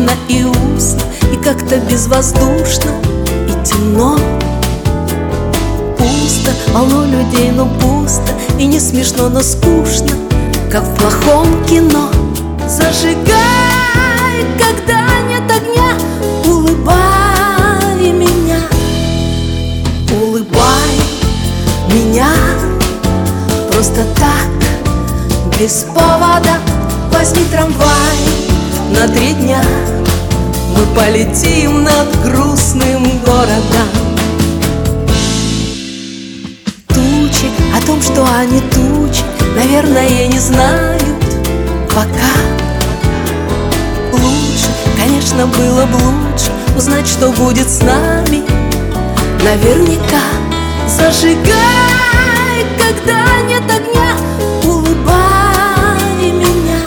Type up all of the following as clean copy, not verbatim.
длинно и узко, и как-то безвоздушно, и темно. Пусто, полно людей, но пусто, и не смешно, но скучно, как в плохом кино. Зажигай, когда нет огня, улыбай меня, улыбай меня. Просто так, без повода, возьми трамвай на 3 дня. Мы полетим над грустным городом. Тучи, о том, что они тучи, наверное, не знают пока. Лучше, конечно, было бы лучше узнать, что будет с нами наверняка. Зажигай, когда нет огня, улыбай меня,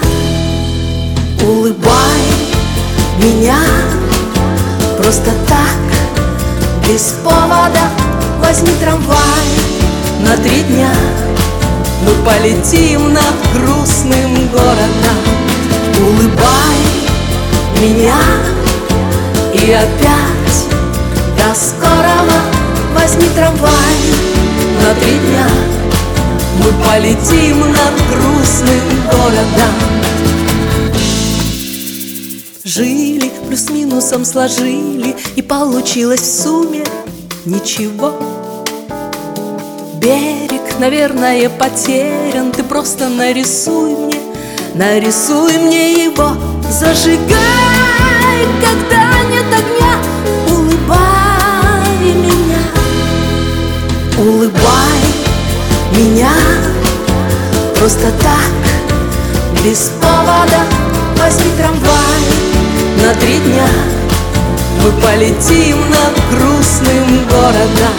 улыбай меня. Просто так, без повода, возьми трамвай на 3 дня. Мы полетим над грустным городом. Улыбай меня. И опять до скорого, возьми трамвай на 3 дня. Мы полетим над грустным городом. Жили, плюс-минусом сложили, и получилось в сумме ничего. Берег, наверное, потерян, ты просто нарисуй мне его. Зажигай, когда нет огня, улыбай меня, улыбай меня. Просто так, без повода, возьми трамвай на 3 дня. Мы полетим над грустным городом.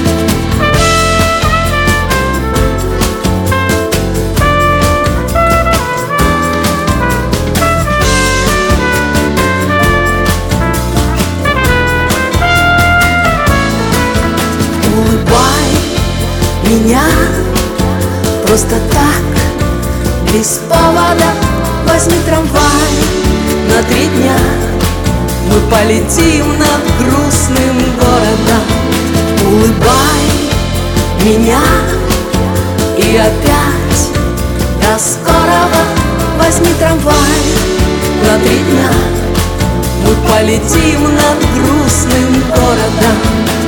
Меня. Просто так, без повода, возьми трамвай на 3 дня. Мы полетим над грустным городом. Улыбай меня. И опять до скорого, возьми трамвай на 3 дня. Мы полетим над грустным городом.